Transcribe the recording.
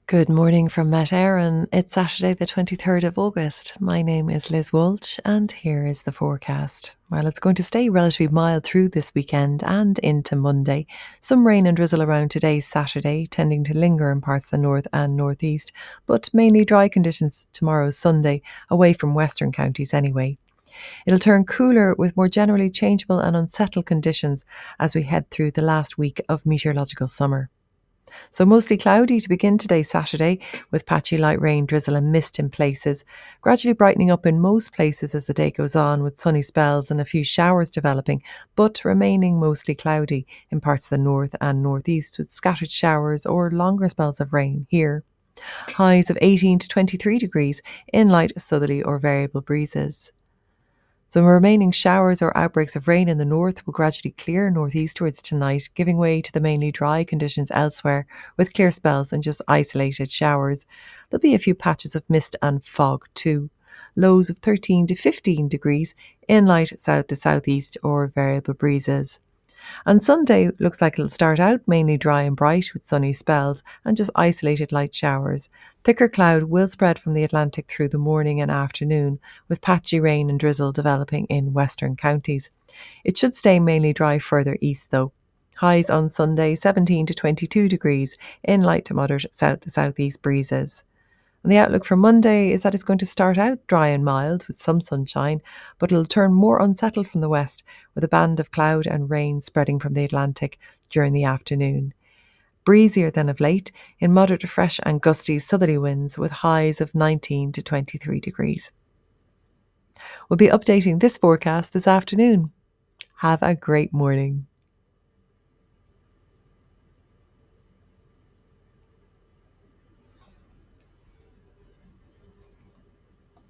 Good morning from Met Éireann. It's Saturday, the 23rd of August. My name is Liz Walsh, and here is the forecast. Well, it's going to stay relatively mild through this weekend and into Monday. Some rain and drizzle around today, Saturday, tending to linger in parts of the north and northeast, but mainly dry conditions tomorrow, Sunday, away from western counties anyway. It'll turn cooler with more generally changeable and unsettled conditions as we head through the last week of meteorological summer. So mostly cloudy to begin today, Saturday, with patchy light rain, drizzle and mist in places, gradually brightening up in most places as the day goes on, with sunny spells and a few showers developing, but remaining mostly cloudy in parts of the north and northeast, with scattered showers or longer spells of rain here. Highs of 18 to 23 degrees in light southerly or variable breezes. Some remaining showers or outbreaks of rain in the north will gradually clear northeastwards tonight, giving way to the mainly dry conditions elsewhere, with clear spells and just isolated showers. There'll be a few patches of mist and fog too. Lows of 13 to 15 degrees in light south to southeast or variable breezes. And Sunday looks like it'll start out mainly dry and bright with sunny spells and just isolated light showers. Thicker cloud will spread from the Atlantic through the morning and afternoon, with patchy rain and drizzle developing in western counties. It should stay mainly dry further east though. Highs on Sunday 17 to 22 degrees in light to moderate south to southeast breezes. And the outlook for Monday is that it's going to start out dry and mild with some sunshine, but it'll turn more unsettled from the west with a band of cloud and rain spreading from the Atlantic during the afternoon. Breezier than of late, in moderate to fresh and gusty southerly winds with highs of 19 to 23 degrees. We'll be updating this forecast this afternoon. Have a great morning.